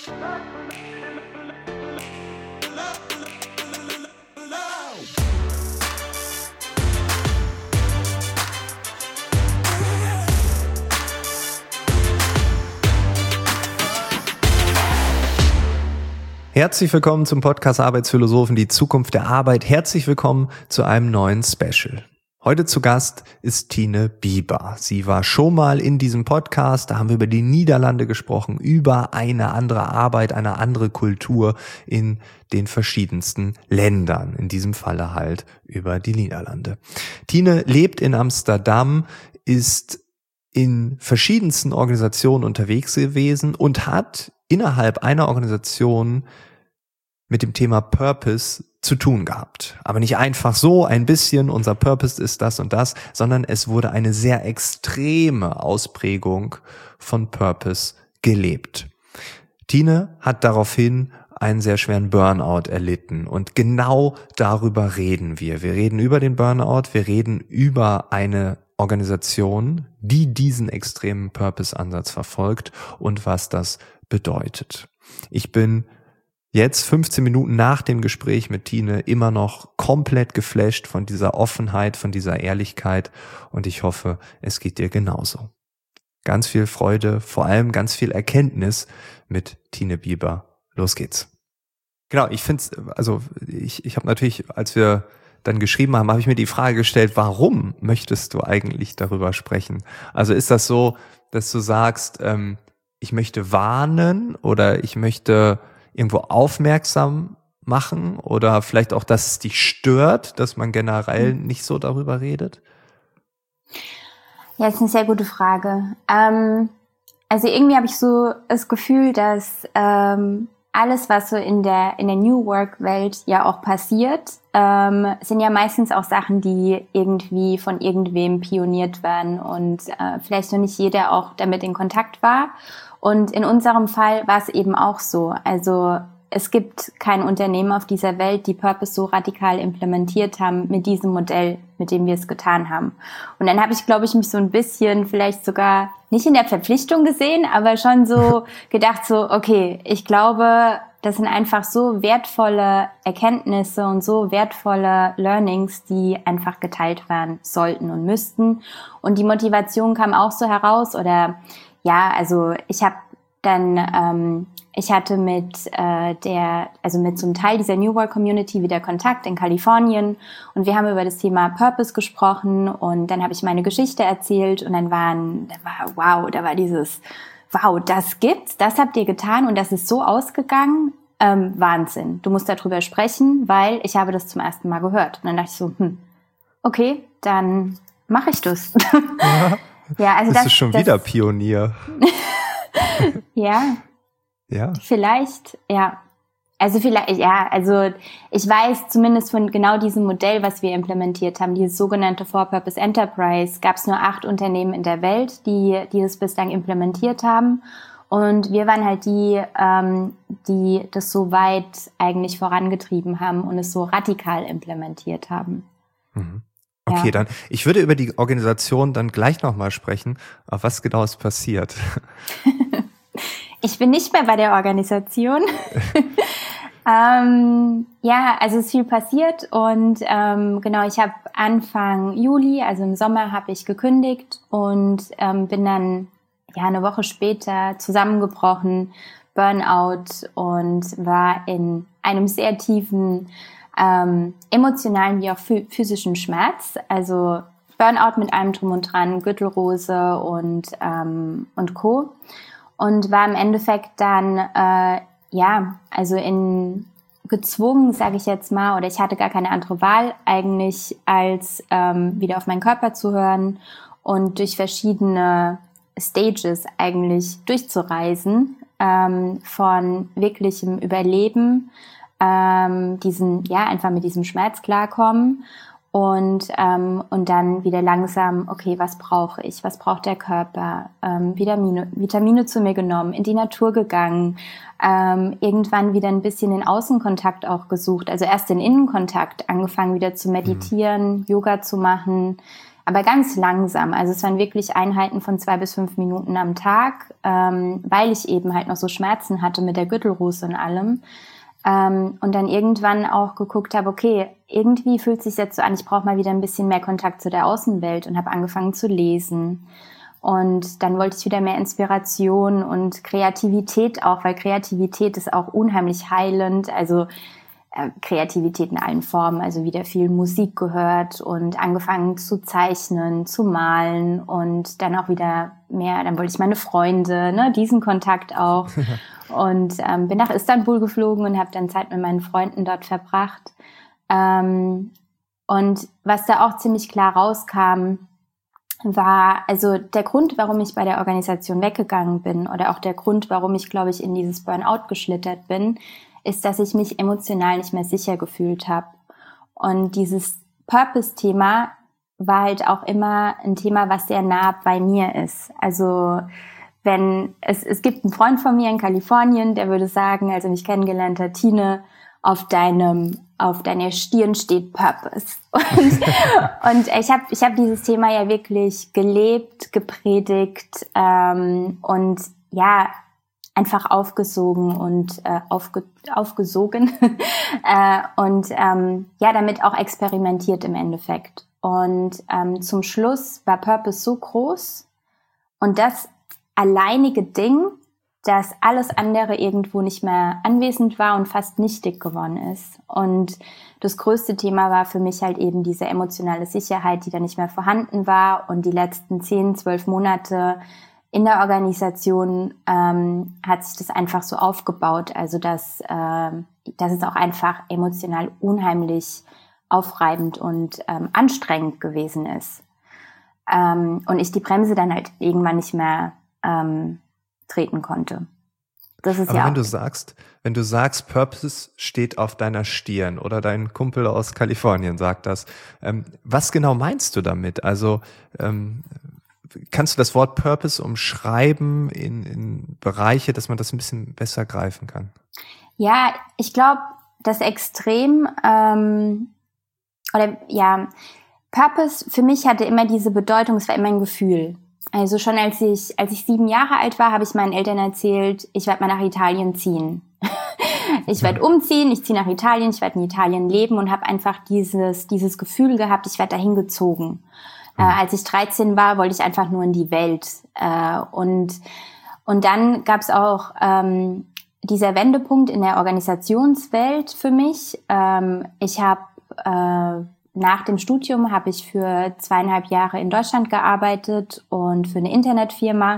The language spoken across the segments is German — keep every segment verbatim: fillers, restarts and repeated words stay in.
Herzlich willkommen zum Podcast Arbeitsphilosophen, die Zukunft der Arbeit. Herzlich willkommen zu einem neuen Special. Heute zu Gast ist Tine Bieber. Sie war schon mal in diesem Podcast, da haben wir über die Niederlande gesprochen, über eine andere Arbeit, eine andere Kultur in den verschiedensten Ländern. In diesem Falle halt über die Niederlande. Tine lebt in Amsterdam, ist in verschiedensten Organisationen unterwegs gewesen und hat innerhalb einer Organisation mit dem Thema Purpose zu tun gehabt. Aber nicht einfach so ein bisschen, unser Purpose ist das und das, sondern es wurde eine sehr extreme Ausprägung von Purpose gelebt. Tine hat daraufhin einen sehr schweren Burnout erlitten und genau darüber reden wir. Wir reden über den Burnout, wir reden über eine Organisation, die diesen extremen Purpose-Ansatz verfolgt und was das bedeutet. Ich bin jetzt fünfzehn Minuten nach dem Gespräch mit Tine immer noch komplett geflasht von dieser Offenheit, von dieser Ehrlichkeit und ich hoffe, es geht dir genauso. Ganz viel Freude, vor allem ganz viel Erkenntnis mit Tine Bieber. Los geht's. Genau, ich finde es, also ich, ich habe natürlich, als wir dann geschrieben haben, habe ich mir die Frage gestellt, warum möchtest du eigentlich darüber sprechen? Also ist das so, dass du sagst, ähm, ich möchte warnen oder ich möchte irgendwo aufmerksam machen oder vielleicht auch, dass es dich stört, dass man generell nicht so darüber redet? Ja, das ist eine sehr gute Frage. Ähm, also irgendwie habe ich so das Gefühl, dass ähm, alles, was so in der in der New Work-Welt ja auch passiert, ähm, sind ja meistens auch Sachen, die irgendwie von irgendwem pioniert werden und äh, vielleicht noch nicht jeder auch damit in Kontakt war. Und in unserem Fall war es eben auch so. Also es gibt kein Unternehmen auf dieser Welt, die Purpose so radikal implementiert haben mit diesem Modell, mit dem wir es getan haben. Und dann habe ich, glaube ich, mich so ein bisschen vielleicht sogar nicht in der Verpflichtung gesehen, aber schon so gedacht so, okay, ich glaube, das sind einfach so wertvolle Erkenntnisse und so wertvolle Learnings, die einfach geteilt werden sollten und müssten. Und die Motivation kam auch so heraus oder ja, also ich habe dann, ähm, ich hatte mit äh, der, also mit so einem Teil dieser New Work Community wieder Kontakt in Kalifornien und wir haben über das Thema Purpose gesprochen und dann habe ich meine Geschichte erzählt und dann waren, da war wow, da war dieses, wow, das gibt's, das habt ihr getan und das ist so ausgegangen, ähm, Wahnsinn. Du musst darüber sprechen, weil ich habe das zum ersten Mal gehört und dann dachte ich so, hm, okay, dann mache ich das. Ja. Ja, also Bist das du schon das, wieder Pionier? Ja. Ja. Vielleicht, ja. Also vielleicht, ja, also ich weiß zumindest von genau diesem Modell, was wir implementiert haben, dieses sogenannte For-Purpose Enterprise, gab es nur acht Unternehmen in der Welt, die, die das bislang implementiert haben. Und wir waren halt die, ähm, die das so weit eigentlich vorangetrieben haben und es so radikal implementiert haben. Mhm. Okay, Ja. dann, ich würde über die Organisation dann gleich nochmal sprechen, aber was genau ist passiert? Ich bin nicht mehr bei der Organisation. ähm, ja, also es ist viel passiert und ähm, genau, ich habe Anfang Juli, also im Sommer, habe ich gekündigt und ähm, bin dann ja eine Woche später zusammengebrochen, Burnout und war in einem sehr tiefen ähm, emotionalen wie auch physischen Schmerz, also Burnout mit allem drum und dran, Gürtelrose und ähm, und Co. Und war im Endeffekt dann äh, ja also in gezwungen, sage ich jetzt mal, oder ich hatte gar keine andere Wahl eigentlich, als ähm, wieder auf meinen Körper zu hören und durch verschiedene Stages eigentlich durchzureisen, ähm, von wirklichem Überleben, ähm, diesen, ja, einfach mit diesem Schmerz klarkommen und, ähm, und dann wieder langsam, okay, was brauche ich, was braucht der Körper, ähm, Vitamine, Vitamine zu mir genommen, in die Natur gegangen, ähm, irgendwann wieder ein bisschen den Außenkontakt auch gesucht, also erst den Innenkontakt, angefangen wieder zu meditieren, mhm. Yoga zu machen, aber ganz langsam. Also es waren wirklich Einheiten von zwei bis fünf Minuten am Tag, ähm, weil ich eben halt noch so Schmerzen hatte mit der Gürtelrose und allem. Ähm, und dann irgendwann auch geguckt habe, okay, irgendwie fühlt es sich jetzt so an, ich brauche mal wieder ein bisschen mehr Kontakt zu der Außenwelt und habe angefangen zu lesen. Und dann wollte ich wieder mehr Inspiration und Kreativität auch, weil Kreativität ist auch unheimlich heilend. Also Kreativität in allen Formen, also wieder viel Musik gehört und angefangen zu zeichnen, zu malen und dann auch wieder mehr, dann wollte ich meine Freunde, ne, diesen Kontakt auch und ähm, bin nach Istanbul geflogen und habe dann Zeit mit meinen Freunden dort verbracht ähm, und was da auch ziemlich klar rauskam, war also der Grund, warum ich bei der Organisation weggegangen bin oder auch der Grund, warum ich, glaube ich, in dieses Burnout geschlittert bin, ist, dass ich mich emotional nicht mehr sicher gefühlt habe. Und dieses Purpose-Thema war halt auch immer ein Thema, was sehr nah bei mir ist. Also wenn es, es gibt einen Freund von mir in Kalifornien, der würde sagen, als er mich kennengelernt hat, Tine, auf deinem, auf deiner Stirn steht Purpose. Und, und ich habe ich hab dieses Thema ja wirklich gelebt, gepredigt ähm, und ja, einfach aufgesogen und äh, aufge, aufgesogen äh, und ähm, ja, damit auch experimentiert im Endeffekt. Und ähm, zum Schluss war Purpose so groß und das alleinige Ding, dass alles andere irgendwo nicht mehr anwesend war und fast nichtig geworden ist. Und das größte Thema war für mich halt eben diese emotionale Sicherheit, die da nicht mehr vorhanden war. Und die letzten zehn, zwölf Monate in der Organisation ähm, hat sich das einfach so aufgebaut. Also dass, äh, dass es auch einfach emotional unheimlich aufreibend und ähm, anstrengend gewesen ist. Ähm, und ich die Bremse dann halt irgendwann nicht mehr ähm, treten konnte. Das ist Aber ja wenn auch du sagst, wenn du sagst, Purpose steht auf deiner Stirn oder dein Kumpel aus Kalifornien sagt das, ähm, was genau meinst du damit? Also ähm, kannst du das Wort Purpose umschreiben in, in Bereiche, dass man das ein bisschen besser greifen kann? Ja, ich glaube, das Extrem ähm, oder ja, Purpose für mich hatte immer diese Bedeutung, es war immer ein Gefühl. Also schon als ich als ich sieben Jahre alt war, habe ich meinen Eltern erzählt, ich werde mal nach Italien ziehen. Ich werde umziehen, ich ziehe nach Italien, ich werde in Italien leben und habe einfach dieses dieses Gefühl gehabt, ich werde dahin gezogen. Mhm. Äh, als ich dreizehn war, wollte ich einfach nur in die Welt. Äh, und und dann gab es auch ähm, dieser Wendepunkt in der Organisationswelt für mich. Ähm, ich habe äh, Nach dem Studium habe ich für zweieinhalb Jahre in Deutschland gearbeitet und für eine Internetfirma.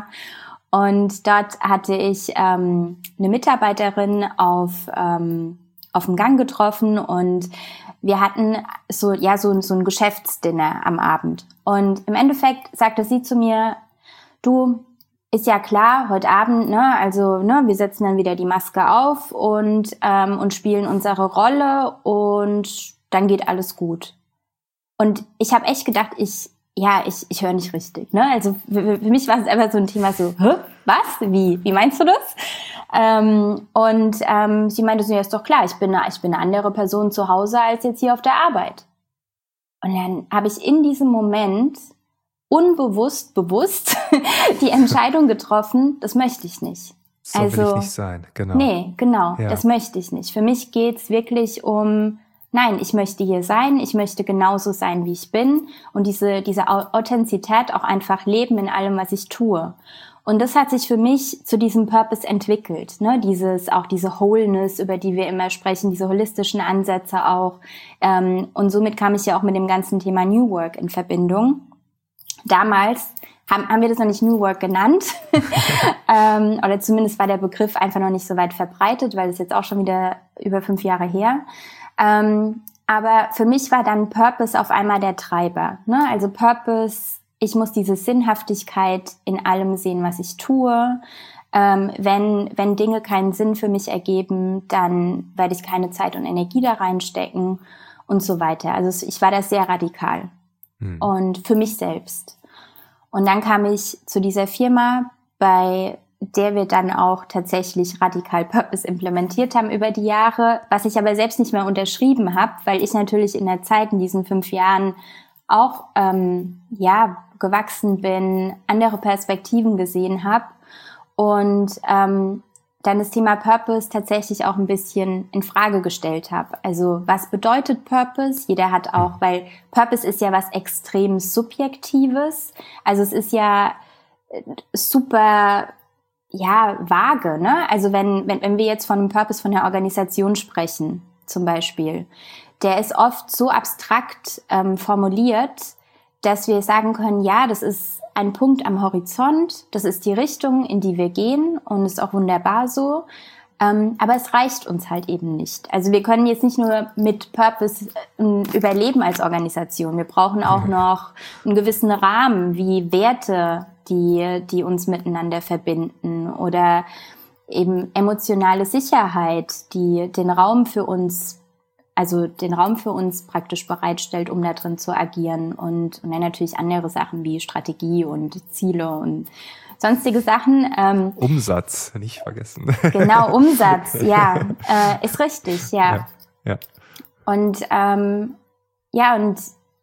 Und dort hatte ich ähm, eine Mitarbeiterin auf ähm, auf dem Gang getroffen und wir hatten so ja so, so ein Geschäftsdinner am Abend. Und im Endeffekt sagte sie zu mir, du, ist ja klar, heute Abend, ne, also ne, wir setzen dann wieder die Maske auf und ähm, und spielen unsere Rolle und dann geht alles gut. Und ich habe echt gedacht, ich, ja, ich, ich höre nicht richtig, ne? Also für, für mich war es einfach so ein Thema so, hä? Was? Wie? Wie meinst du das? Ähm, und ähm, sie meinte so, ja, ist doch klar, ich bin, eine, ich bin eine andere Person zu Hause als jetzt hier auf der Arbeit. Und dann habe ich in diesem Moment unbewusst, bewusst die Entscheidung getroffen, das möchte ich nicht. So also, will ich nicht sein, genau. Nee, genau, ja. Das möchte ich nicht. Für mich geht's wirklich um... Nein, ich möchte hier sein, ich möchte genauso sein, wie ich bin und diese diese Authentizität auch einfach leben in allem, was ich tue. Und das hat sich für mich zu diesem Purpose entwickelt, ne? Dieses auch diese Wholeness, über die wir immer sprechen, diese holistischen Ansätze auch. Ähm, und somit kam ich ja auch mit dem ganzen Thema New Work in Verbindung. Damals haben, haben wir das noch nicht New Work genannt, ähm, oder zumindest war der Begriff einfach noch nicht so weit verbreitet, weil es jetzt auch schon wieder über fünf Jahre her. Ähm, aber für mich war dann Purpose auf einmal der Treiber, ne? Also Purpose, ich muss diese Sinnhaftigkeit in allem sehen, was ich tue. Ähm, wenn, wenn Dinge keinen Sinn für mich ergeben, dann werde ich keine Zeit und Energie da reinstecken und so weiter. Also ich war da sehr radikal. Hm. Und für mich selbst. Und dann kam ich zu dieser Firma, bei der wir dann auch tatsächlich radikal Purpose implementiert haben über die Jahre, was ich aber selbst nicht mehr unterschrieben habe, weil ich natürlich in der Zeit, in diesen fünf Jahren, auch ähm, ja gewachsen bin, andere Perspektiven gesehen habe und ähm, dann das Thema Purpose tatsächlich auch ein bisschen in Frage gestellt habe. Also was bedeutet Purpose? Jeder hat auch, weil Purpose ist ja was extrem Subjektives. Also es ist ja super, ja, vage, ne? Also wenn, wenn, wenn wir jetzt von einem Purpose von der Organisation sprechen, zum Beispiel, der ist oft so abstrakt ähm, formuliert, dass wir sagen können, ja, das ist ein Punkt am Horizont, das ist die Richtung, in die wir gehen und ist auch wunderbar so. Ähm, aber es reicht uns halt eben nicht. Also wir können jetzt nicht nur mit Purpose äh, überleben als Organisation. Wir brauchen auch noch einen gewissen Rahmen, wie Werte, die, die uns miteinander verbinden oder eben emotionale Sicherheit, die den Raum für uns also den Raum für uns praktisch bereitstellt, um da drin zu agieren und, und dann natürlich andere Sachen wie Strategie und Ziele und sonstige Sachen. Ähm, Umsatz, nicht vergessen. Genau, Umsatz, ja, äh, ist richtig, ja. ja, ja. Und ähm, ja, und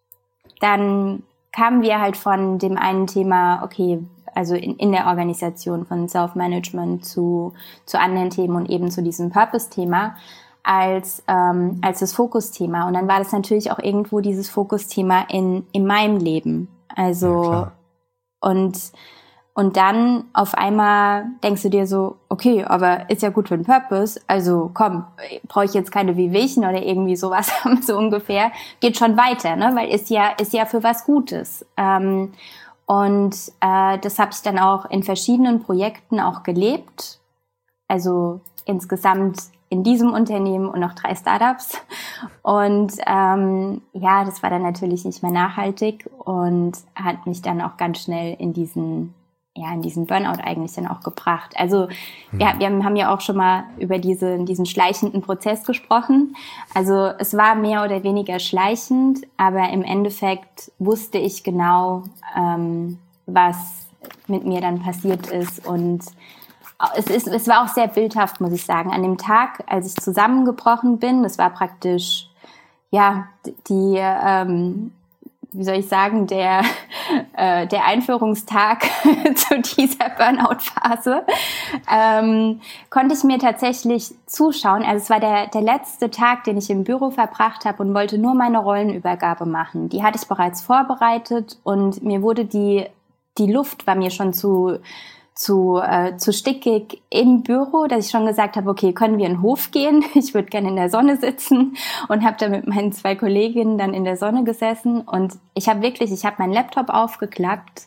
dann kamen wir halt von dem einen Thema, okay, also in, in der Organisation von Self-Management zu, zu anderen Themen und eben zu diesem Purpose-Thema, als ähm, als das Fokusthema. Und dann war das natürlich auch irgendwo dieses Fokusthema in in meinem Leben. Also ja, und und dann auf einmal denkst du dir so, okay, aber ist ja gut für den Purpose, also komm, brauche ich jetzt keine Wehwehchen oder irgendwie sowas, so ungefähr, geht schon weiter, ne, weil ist ja ist ja für was Gutes. Ähm, und äh, das habe ich dann auch in verschiedenen Projekten auch gelebt. Also insgesamt in diesem Unternehmen und noch drei Startups. Und ähm, ja, das war dann natürlich nicht mehr nachhaltig und hat mich dann auch ganz schnell in diesen, ja, in diesen Burnout eigentlich dann auch gebracht. Also mhm. ja, wir haben ja auch schon mal über diese, diesen schleichenden Prozess gesprochen. Also es war mehr oder weniger schleichend, aber im Endeffekt wusste ich genau, ähm, was mit mir dann passiert ist und Es, ist, es war auch sehr bildhaft, muss ich sagen. An dem Tag, als ich zusammengebrochen bin, das war praktisch, ja, die, ähm, wie soll ich sagen, der, äh, der Einführungstag zu dieser Burnout-Phase, ähm, konnte ich mir tatsächlich zuschauen. Also es war der, der letzte Tag, den ich im Büro verbracht habe und wollte nur meine Rollenübergabe machen. Die hatte ich bereits vorbereitet und mir wurde die, die Luft war mir schon zu zu äh, zu stickig im Büro, dass ich schon gesagt habe, okay, können wir in den Hof gehen? Ich würde gerne in der Sonne sitzen und habe da mit meinen zwei Kolleginnen dann in der Sonne gesessen und ich habe wirklich, ich habe meinen Laptop aufgeklappt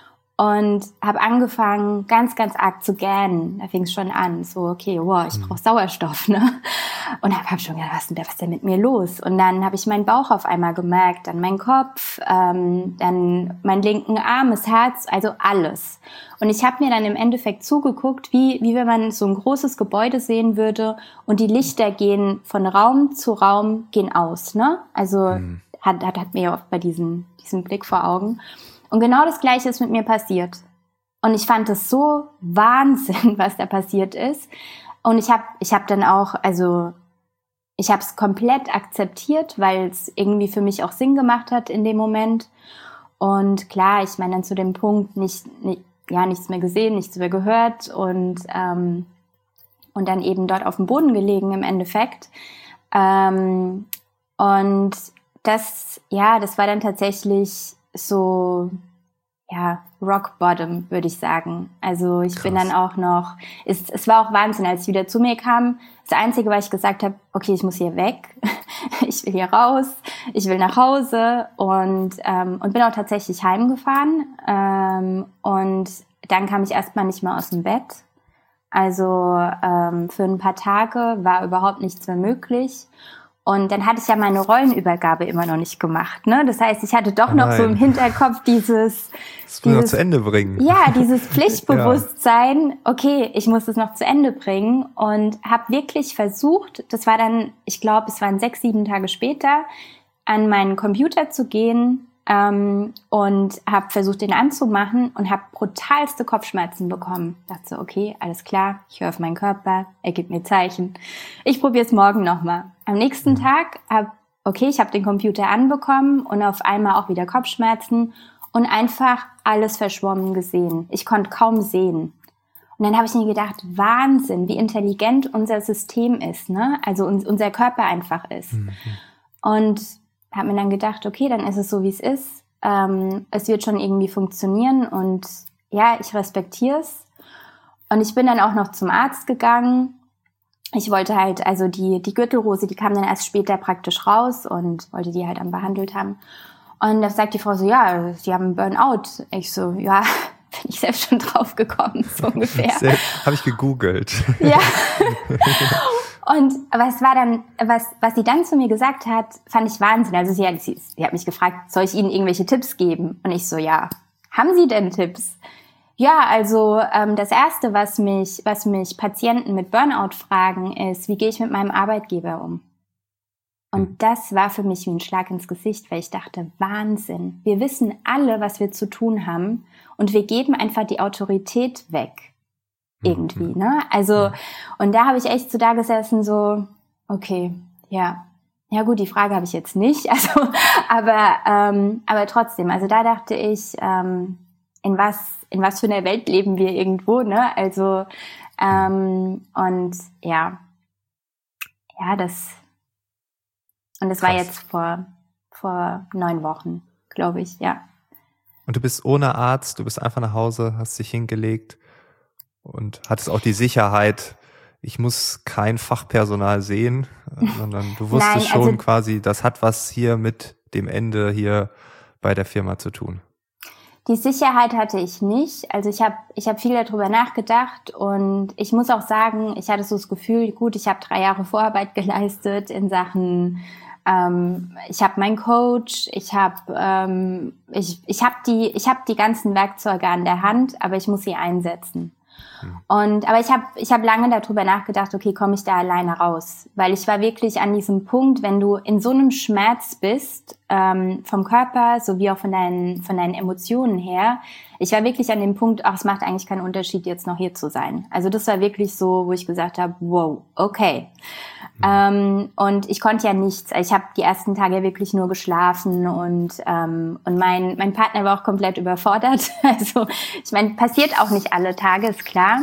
und habe angefangen, ganz, ganz arg zu gähnen. Da fing es schon an, so, okay, wow, ich brauche Sauerstoff, ne? Und habe hab schon gedacht, was ist denn, was ist denn mit mir los? Und dann habe ich meinen Bauch auf einmal gemerkt, dann meinen Kopf, ähm, dann meinen linken Arm, das Herz, also alles. Und ich habe mir dann im Endeffekt zugeguckt, wie, wie wenn man so ein großes Gebäude sehen würde und die Lichter gehen von Raum zu Raum, gehen aus, ne? Also mhm. hat, hat, hat mir ja oft bei diesem, diesem Blick vor Augen. Und genau das Gleiche ist mit mir passiert. Und ich fand es so Wahnsinn, was da passiert ist. Und ich habe ich hab dann auch, also ich habe es komplett akzeptiert, weil es irgendwie für mich auch Sinn gemacht hat in dem Moment. Und klar, ich meine dann zu dem Punkt nicht, nicht ja nichts mehr gesehen, nichts mehr gehört und ähm, und dann eben dort auf dem Boden gelegen im Endeffekt. Ähm, und das, ja, das war dann tatsächlich so, ja, Rock Bottom, würde ich sagen. Also ich Krass. bin dann auch noch, es, es war auch Wahnsinn, als ich wieder zu mir kam. Das Einzige, was ich gesagt habe, okay, ich muss hier weg, ich will hier raus, ich will nach Hause und ähm, und bin auch tatsächlich heimgefahren. Ähm, und dann kam ich erstmal nicht mehr aus dem Bett. Also ähm, für ein paar Tage war überhaupt nichts mehr möglich. Und dann hatte ich ja meine Rollenübergabe immer noch nicht gemacht, ne? Das heißt, ich hatte doch oh noch so im Hinterkopf dieses, das dieses noch zu Ende bringen. Ja, dieses Pflichtbewusstsein. Ja. Okay, ich muss es noch zu Ende bringen und habe wirklich versucht. Das war dann, ich glaube, es waren sechs, sieben Tage später, an meinen Computer zu gehen ähm, und habe versucht, den anzumachen und habe brutalste Kopfschmerzen bekommen. Dachte so, okay, alles klar, ich höre auf meinen Körper, er gibt mir Zeichen. Ich probiere es morgen nochmal. Am nächsten mhm. Tag habe okay, ich habe den Computer anbekommen und auf einmal auch wieder Kopfschmerzen und einfach alles verschwommen gesehen. Ich konnte kaum sehen. Und dann habe ich mir gedacht, Wahnsinn, wie intelligent unser System ist, ne? Also uns, unser Körper einfach ist. Mhm. Und habe mir dann gedacht, okay, dann ist es so, wie es ist. Ähm, es wird schon irgendwie funktionieren und ja, ich respektiere es. Und ich bin dann auch noch zum Arzt gegangen. Ich wollte halt, also die, die Gürtelrose, die kam dann erst später praktisch raus und wollte die halt dann behandelt haben. Und da sagt die Frau so, ja, Sie haben einen Burnout. Ich so, ja, bin ich selbst schon drauf gekommen, so ungefähr. Habe ich gegoogelt. Ja. Und was war dann, was, was sie dann zu mir gesagt hat, fand ich Wahnsinn. Also sie hat, sie, sie hat mich gefragt, soll ich Ihnen irgendwelche Tipps geben? Und ich so, ja. Haben Sie denn Tipps? Ja, also ähm, das Erste, was mich, was mich Patienten mit Burnout fragen, ist, wie gehe ich mit meinem Arbeitgeber um? Und das war für mich wie ein Schlag ins Gesicht, weil ich dachte, Wahnsinn. Wir wissen alle, was wir zu tun haben und wir geben einfach die Autorität weg. Irgendwie, ne? Also, und da habe ich echt so da gesessen, so, okay, ja. Ja gut, die Frage habe ich jetzt nicht, also, aber, ähm, aber trotzdem, also da dachte ich, ähm, in was, in was für einer Welt leben wir irgendwo, ne? Also, ähm, und ja, ja, das, und das Krass. War jetzt vor, vor neun Wochen, glaube ich, ja. Und du bist ohne Arzt, du bist einfach nach Hause, hast dich hingelegt und hattest auch die Sicherheit, ich muss kein Fachpersonal sehen, sondern du wusstest Nein, schon also, quasi, das hat was hier mit dem Ende hier bei der Firma zu tun. Die Sicherheit hatte ich nicht. Also ich habe ich hab viel darüber nachgedacht und ich muss auch sagen, ich hatte so das Gefühl, gut, ich habe drei Jahre Vorarbeit geleistet in Sachen, ähm, ich habe meinen Coach, ich habe ähm, ich ich habe die ich habe die ganzen Werkzeuge an der Hand, aber ich muss sie einsetzen. Und aber ich habe ich habe lange darüber nachgedacht, okay, komme ich da alleine raus? Weil ich war wirklich an diesem Punkt, wenn du in so einem Schmerz bist, ähm, vom Körper sowie auch von deinen von deinen Emotionen her, ich war wirklich an dem Punkt, ach, es macht eigentlich keinen Unterschied, jetzt noch hier zu sein. Also das war wirklich so, wo ich gesagt habe, wow, okay. Mhm. Ähm, und ich konnte ja nichts. Ich habe die ersten Tage wirklich nur geschlafen und ähm, und mein mein Partner war auch komplett überfordert. Also ich meine, passiert auch nicht alle Tage, ist klar.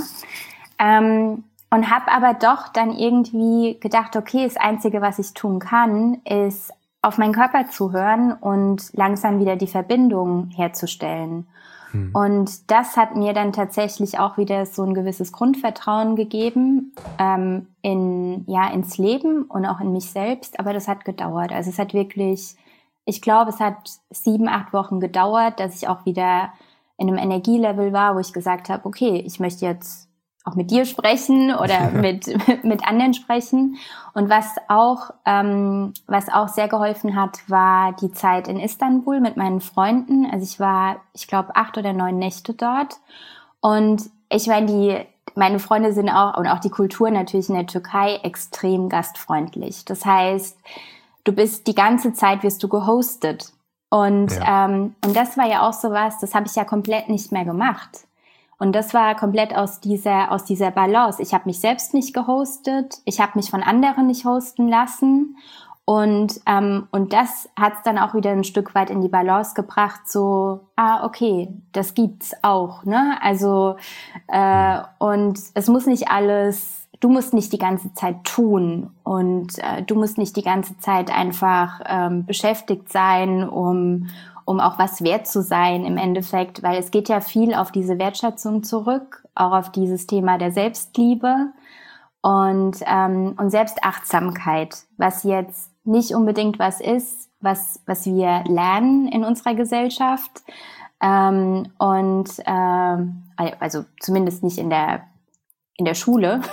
Ähm, und habe aber doch dann irgendwie gedacht, okay, das Einzige, was ich tun kann, ist auf meinen Körper zu hören und langsam wieder die Verbindung herzustellen. Hm. Und das hat mir dann tatsächlich auch wieder so ein gewisses Grundvertrauen gegeben ähm, in ja ins Leben und auch in mich selbst. Aber das hat gedauert. Also es hat wirklich, ich glaube, es hat sieben, acht Wochen gedauert, dass ich auch wieder in einem Energielevel war, wo ich gesagt habe, okay, ich möchte jetzt auch mit dir sprechen oder mit mit anderen sprechen. Und was auch ähm, was auch sehr geholfen hat, war die Zeit in Istanbul mit meinen Freunden. Also ich war, ich glaube, acht oder neun Nächte dort. Und ich meine, die meine Freunde sind auch, und auch die Kultur natürlich in der Türkei, extrem gastfreundlich. Das heißt, du bist die ganze Zeit wirst du gehostet. Und ja. ähm, und das war ja auch sowas, das habe ich ja komplett nicht mehr gemacht. Und das war komplett aus dieser aus dieser Balance. Ich habe mich selbst nicht gehostet, ich habe mich von anderen nicht hosten lassen. Und ähm, und das hat es dann auch wieder ein Stück weit in die Balance gebracht, so, ah, okay, das gibt's auch, ne? Also, äh, und es muss nicht alles, du musst nicht die ganze Zeit tun und äh, du musst nicht die ganze Zeit einfach ähm, beschäftigt sein, um um auch was wert zu sein im Endeffekt, weil es geht ja viel auf diese Wertschätzung zurück, auch auf dieses Thema der Selbstliebe und ähm, und Selbstachtsamkeit, was jetzt nicht unbedingt was ist, was was wir lernen in unserer Gesellschaft ähm, und ähm, also zumindest nicht in der in der Schule.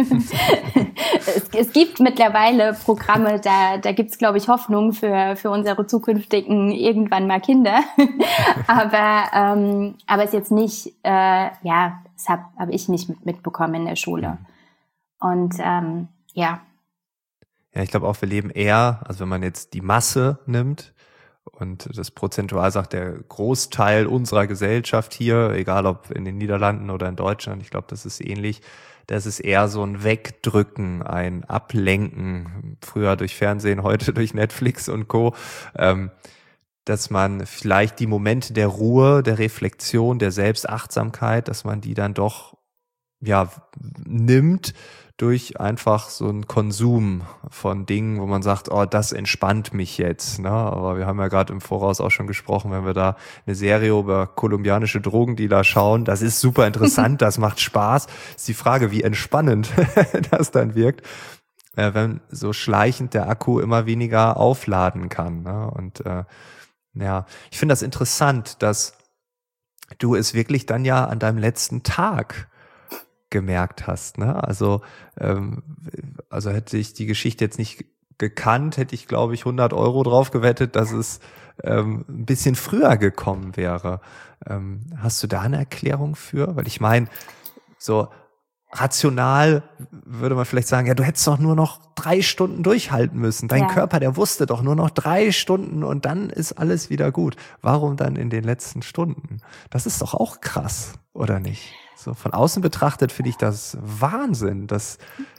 es, es gibt mittlerweile Programme, da da gibt's, glaube ich, Hoffnung für für unsere zukünftigen irgendwann mal Kinder. aber ähm, aber es jetzt nicht, äh, ja, das habe hab ich nicht mit, mitbekommen in der Schule. Und ähm, ja. Ja, ich glaube auch, wir leben eher, also wenn man jetzt die Masse nimmt Und das prozentual sagt der Großteil unserer Gesellschaft hier, egal ob in den Niederlanden oder in Deutschland, ich glaube, das ist ähnlich, das ist eher so ein Wegdrücken, ein Ablenken, früher durch Fernsehen, heute durch Netflix und Co., ähm, dass man vielleicht die Momente der Ruhe, der Reflexion, der Selbstachtsamkeit, dass man die dann doch ja nimmt durch einfach so einen Konsum von Dingen, wo man sagt, oh, das entspannt mich jetzt. Ne? Aber wir haben ja gerade im Voraus auch schon gesprochen, wenn wir da eine Serie über kolumbianische Drogendealer schauen, das ist super interessant, das macht Spaß. Ist die Frage, wie entspannend das dann wirkt, äh, wenn so schleichend der Akku immer weniger aufladen kann. Ne? Und äh, ja, ich finde das interessant, dass du es wirklich dann ja an deinem letzten Tag gemerkt hast, ne? Also, ähm, also hätte ich die Geschichte jetzt nicht gekannt, hätte ich, glaube ich, hundert Euro drauf gewettet, dass es ähm, ein bisschen früher gekommen wäre. Ähm, hast du da eine Erklärung für? Weil ich meine, so rational würde man vielleicht sagen, ja, du hättest doch nur noch drei Stunden durchhalten müssen. Dein ja. Körper, der wusste doch nur noch drei Stunden und dann ist alles wieder gut. Warum dann in den letzten Stunden? Das ist doch auch krass, oder nicht? So von außen betrachtet finde ich das Wahnsinn, dass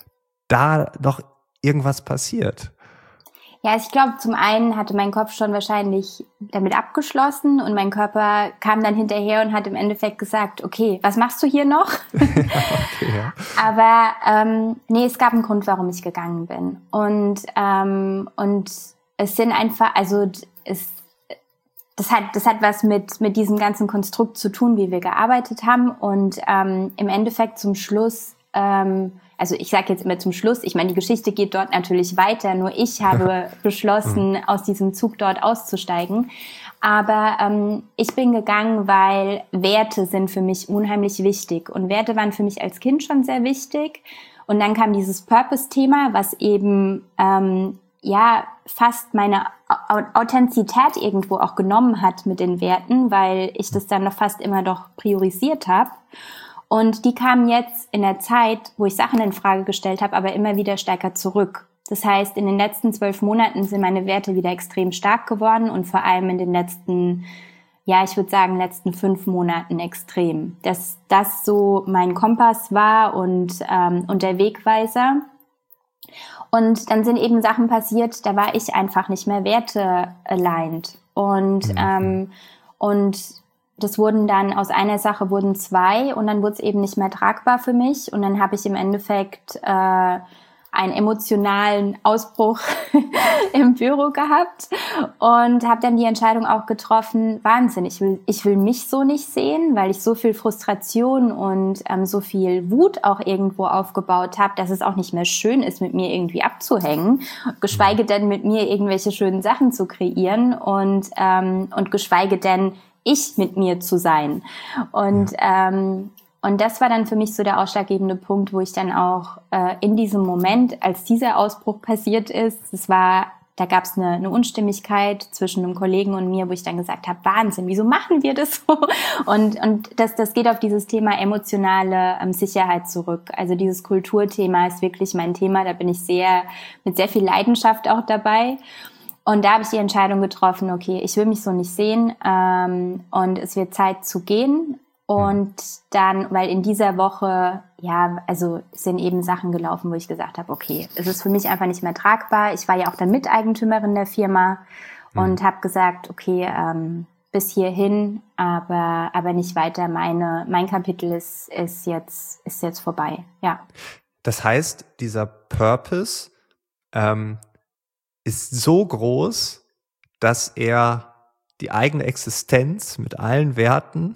da noch irgendwas passiert. Ja, also ich glaube, zum einen hatte mein Kopf schon wahrscheinlich damit abgeschlossen und mein Körper kam dann hinterher und hat im Endeffekt gesagt, okay, was machst du hier noch? okay, ja. Aber ähm, nee, es gab einen Grund, warum ich gegangen bin. Und ähm, und es sind einfach, also es Das hat, das hat was mit, mit diesem ganzen Konstrukt zu tun, wie wir gearbeitet haben. Und ähm, im Endeffekt zum Schluss, ähm, also ich sage jetzt immer zum Schluss, ich meine, die Geschichte geht dort natürlich weiter, nur ich habe beschlossen, aus diesem Zug dort auszusteigen. Aber ähm, ich bin gegangen, weil Werte sind für mich unheimlich wichtig. Und Werte waren für mich als Kind schon sehr wichtig. Und dann kam dieses Purpose-Thema, was eben ähm, ja fast meine Authentizität irgendwo auch genommen hat mit den Werten, weil ich das dann noch fast immer doch priorisiert habe. Und die kamen jetzt in der Zeit, wo ich Sachen in Frage gestellt habe, aber immer wieder stärker zurück. Das heißt, in den letzten zwölf Monaten sind meine Werte wieder extrem stark geworden und vor allem in den letzten, ja, ich würde sagen, letzten fünf Monaten extrem. Dass das so mein Kompass war und, ähm, und der Wegweiser. Und dann sind eben Sachen passiert, da war ich einfach nicht mehr werte-aligned. Und, mhm. ähm, und das wurden dann, aus einer Sache wurden zwei und dann wurde es eben nicht mehr tragbar für mich. Und dann habe ich im Endeffekt äh, einen emotionalen Ausbruch im Büro gehabt und habe dann die Entscheidung auch getroffen, Wahnsinn, ich will, ich will mich so nicht sehen, weil ich so viel Frustration und ähm, so viel Wut auch irgendwo aufgebaut habe, dass es auch nicht mehr schön ist, mit mir irgendwie abzuhängen, geschweige denn mit mir irgendwelche schönen Sachen zu kreieren und, ähm, und geschweige denn ich mit mir zu sein. Und ähm, Und das war dann für mich so der ausschlaggebende Punkt, wo ich dann auch äh, in diesem Moment, als dieser Ausbruch passiert ist, das war, da gab es eine, eine Unstimmigkeit zwischen einem Kollegen und mir, wo ich dann gesagt habe, Wahnsinn, wieso machen wir das so? Und und das das geht auf dieses Thema emotionale ähm, Sicherheit zurück. Also dieses Kulturthema ist wirklich mein Thema, da bin ich sehr mit sehr viel Leidenschaft auch dabei. Und da habe ich die Entscheidung getroffen, okay, ich will mich so nicht sehen ähm, und es wird Zeit zu gehen. Und dann, weil in dieser Woche, ja, also sind eben Sachen gelaufen, wo ich gesagt habe, okay, es ist für mich einfach nicht mehr tragbar. Ich war ja auch dann Miteigentümerin der Firma und mhm. habe gesagt, okay, ähm, bis hierhin, aber aber nicht weiter. Meine mein Kapitel ist ist jetzt ist jetzt vorbei. Ja. Das heißt, dieser Purpose ähm, ist so groß, dass er die eigene Existenz mit allen Werten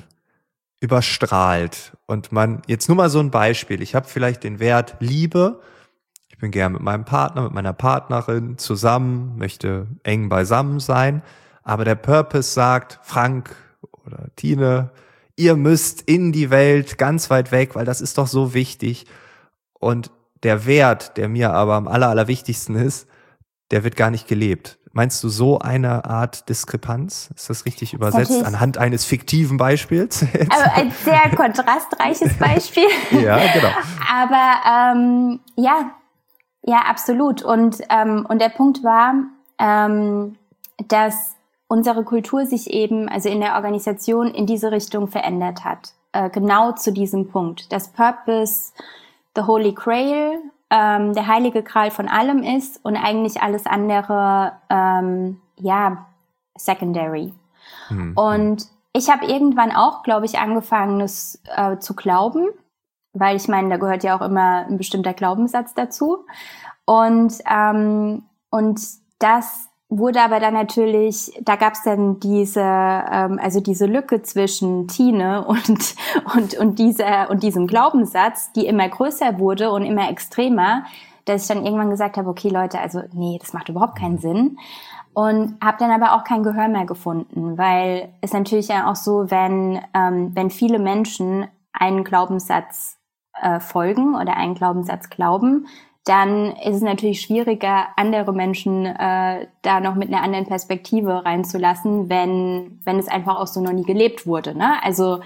überstrahlt. Und man, jetzt nur mal so ein Beispiel, ich habe vielleicht den Wert Liebe, ich bin gern mit meinem Partner, mit meiner Partnerin zusammen, möchte eng beisammen sein, aber der Purpose sagt, Frank oder Tine, ihr müsst in die Welt ganz weit weg, weil das ist doch so wichtig. Und der Wert, der mir aber am aller, allerwichtigsten ist, der wird gar nicht gelebt. Meinst du so eine Art Diskrepanz? Ist das richtig übersetzt? Das anhand eines fiktiven Beispiels? Also ein sehr kontrastreiches Beispiel. Ja, genau. Aber ähm, ja, ja, absolut. Und ähm, und der Punkt war, ähm, dass unsere Kultur sich eben, also in der Organisation, in diese Richtung verändert hat. Äh, genau zu diesem Punkt. Dass Purpose the Holy Grail, ähm, der heilige Gral von allem ist und eigentlich alles andere, ähm, ja, secondary. Mhm. Und ich habe irgendwann auch, glaube ich, angefangen, das äh, zu glauben, weil ich meine, da gehört ja auch immer ein bestimmter Glaubenssatz dazu. Und, ähm, und das wurde aber dann natürlich, da gab es dann diese, ähm, also diese Lücke zwischen Tine und und und dieser und diesem Glaubenssatz, die immer größer wurde und immer extremer, dass ich dann irgendwann gesagt habe, okay Leute, also nee, das macht überhaupt keinen Sinn. Und habe dann aber auch kein Gehör mehr gefunden, weil es natürlich ja auch so, wenn ähm, wenn viele Menschen einen Glaubenssatz äh, folgen oder einen Glaubenssatz glauben, dann ist es natürlich schwieriger, andere Menschen äh, da noch mit einer anderen Perspektive reinzulassen, wenn wenn es einfach auch so noch nie gelebt wurde, ne? Also